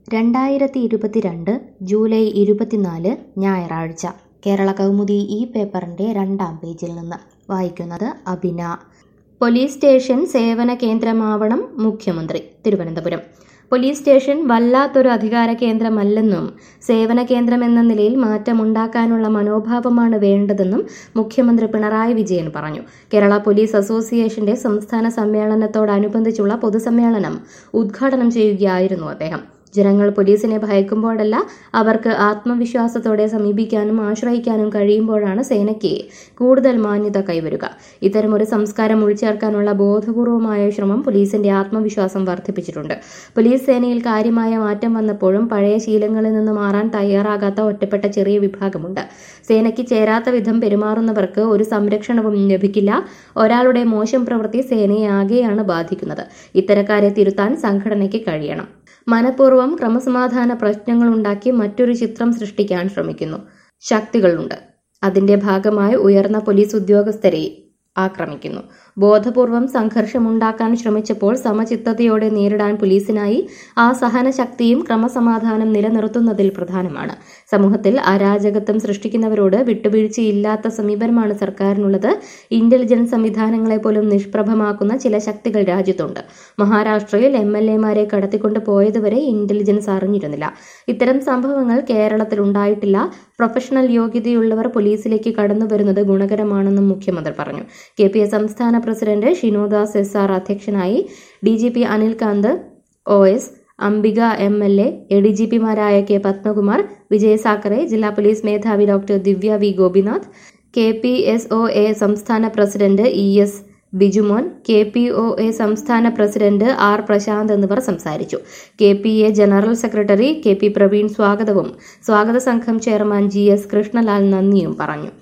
2022 July 24 ഞായറാഴ്ച കേരള കൗമുദി ഈ പേപ്പറിന്റെ 2-ാം പേജിൽ നിന്ന് വായിക്കുന്നത് അബിന. പോലീസ് സ്റ്റേഷൻ സേവന കേന്ദ്രമാവണം മുഖ്യമന്ത്രി. തിരുവനന്തപുരം. പോലീസ് സ്റ്റേഷൻ വല്ലാത്തൊരു അധികാര കേന്ദ്രമല്ലെന്നും സേവന കേന്ദ്രമെന്ന നിലയിൽ മാറ്റമുണ്ടാക്കാനുള്ള മനോഭാവമാണ് വേണ്ടതെന്നും മുഖ്യമന്ത്രി പിണറായി വിജയൻ പറഞ്ഞു. കേരള പോലീസ് അസോസിയേഷന്റെ സംസ്ഥാന സമ്മേളനത്തോടനുബന്ധിച്ചുള്ള പൊതുസമ്മേളനം ഉദ്ഘാടനം ചെയ്യുകയായിരുന്നു അദ്ദേഹം. ജനങ്ങൾ പോലീസിനെ ഭയക്കുമ്പോഴല്ല, അവർക്ക് ആത്മവിശ്വാസത്തോടെ സമീപിക്കാനും ആശ്രയിക്കാനും കഴിയുമ്പോഴാണ് സേനയ്ക്ക് കൂടുതൽ മാന്യത കൈവരുക. ഇത്തരമൊരു സംസ്കാരം ഉൾച്ചേർക്കാനുള്ള ബോധപൂർവമായ ശ്രമം പോലീസിന്റെ ആത്മവിശ്വാസം വർദ്ധിപ്പിച്ചിട്ടുണ്ട്. പോലീസ് സേനയിൽ കാര്യമായ മാറ്റം വന്നപ്പോഴും പഴയ ശീലങ്ങളിൽ നിന്ന് മാറാൻ തയ്യാറാകാത്ത ഒറ്റപ്പെട്ട ചെറിയ വിഭാഗമുണ്ട്. സേനയ്ക്ക് ചേരാത്ത വിധം പെരുമാറുന്നവർക്ക് ഒരു സംരക്ഷണവും ലഭിക്കില്ല. ഒരാളുടെ മോശം പ്രവൃത്തി സേനയെ ആകെയാണ് ബാധിക്കുന്നത്. ഇത്തരക്കാരെ തിരുത്താൻ സംഘടനയ്ക്ക് കഴിയണം. മനഃപൂർവ്വം ക്രമസമാധാന പ്രശ്നങ്ങളുണ്ടാക്കി മറ്റൊരു ചിത്രം സൃഷ്ടിക്കാൻ ശ്രമിക്കുന്നു ശക്തികളുണ്ട്. അതിന്റെ ഭാഗമായി ഉയർന്ന പോലീസ് ഉദ്യോഗസ്ഥരെ ആക്രമിക്കുന്നു. ബോധപൂർവം സംഘർഷമുണ്ടാക്കാൻ ശ്രമിച്ചപ്പോൾ സമചിത്തതയോടെ നേരിടാൻ പോലീസിനായി ആ സഹനശക്തിയും ക്രമസമാധാനം നിലനിർത്തുന്നതിൽ പ്രധാനമാണ്. സമൂഹത്തിൽ അരാജകത്വം സൃഷ്ടിക്കുന്നവരോട് വിട്ടുവീഴ്ചയില്ലാത്ത സമീപനമാണ് സർക്കാരിനുള്ളത്. ഇന്റലിജൻസ് സംവിധാനങ്ങളെ പോലും നിഷ്പ്രഭമാക്കുന്ന ചില ശക്തികൾ രാജ്യത്തുണ്ട്. മഹാരാഷ്ട്രയിൽ MLA-മാരെ കടത്തിക്കൊണ്ടു പോയതുവരെ ഇന്റലിജൻസ് അറിഞ്ഞിരുന്നില്ല. ഇത്തരം സംഭവങ്ങൾ കേരളത്തിൽ ഉണ്ടായിട്ടില്ല. പ്രൊഫഷണൽ യോഗ്യതയുള്ളവർ പോലീസിലേക്ക് കടന്നുവരുന്നത് ഗുണകരമാണെന്നും മുഖ്യമന്ത്രി പറഞ്ഞു. KPA സംസ്ഥാന പ്രസിഡന്റ് ഷിനോദാസ് SR അധ്യക്ഷനായി. DGP Anilkanth OS, Ambika MLA, ADGP-മാരായ K. പത്മകുമാർ, വിജയ് സാക്കറെ, ജില്ലാ പോലീസ് മേധാവി doctor Divya V. Gopinath, KPSOA സംസ്ഥാന പ്രസിഡന്റ് ES ബിജുമോൻ, KPOA സംസ്ഥാന പ്രസിഡന്റ് R. പ്രശാന്ത് എന്നിവർ സംസാരിച്ചു. KPA general secretary KP Praveen സ്വാഗതവും സ്വാഗത സംഘം ചെയർമാൻ GS കൃഷ്ണലാൽ നന്ദിയും പറഞ്ഞു.